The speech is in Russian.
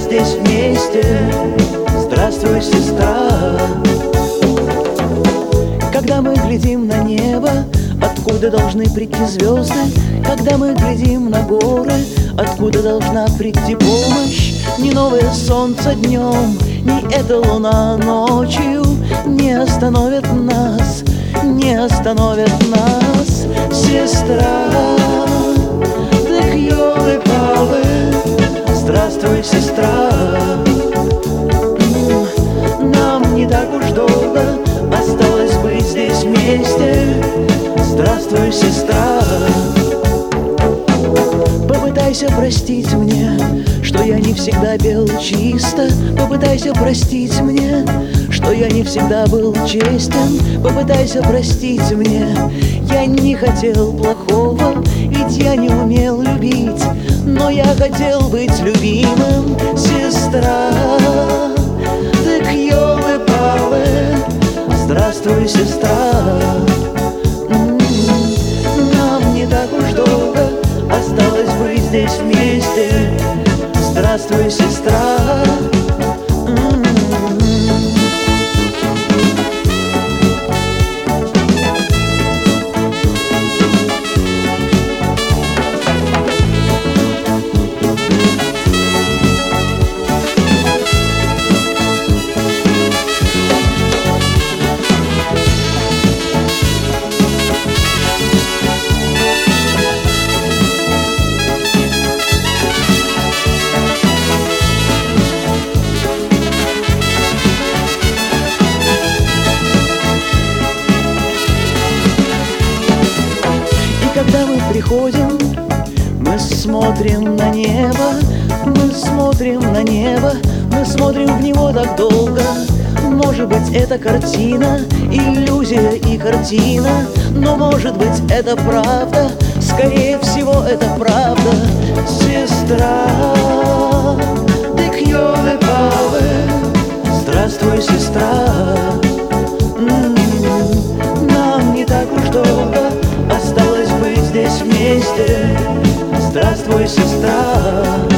здесь вместе. Здравствуй, сестра. Когда мы глядим на небо, откуда должны прийти звезды? Когда мы глядим на горы, откуда должна прийти помощь? Ни новое солнце днем, ни эта луна ночью не остановят нас, не остановят нас, сестра. Так ёлы-палы, здравствуй, сестра. Нам не так уж долго осталось быть здесь вместе. Здравствуй, сестра. Попытайся простить мне, что я не всегда пел чисто. Попытайся простить мне, что я не всегда был честен. Попытайся простить мне, я не хотел плохого, ведь я не умел любить, но я хотел быть любимым, сестра. Так ёлы-палы, здравствуй, сестра. Нам не так уж долго осталось быть здесь вместе. Здравствуй, сестра. Когда мы приходим, мы смотрим на небо, мы смотрим на небо, мы смотрим в него так долго. Может быть, это картина, иллюзия и картина, но может быть, это правда, скорее всего, это правда, сестра. Так ёлы-палы, здравствуй, сестра. Нам не так уж долго осталось быть здесь вместе. Здравствуй, сестра.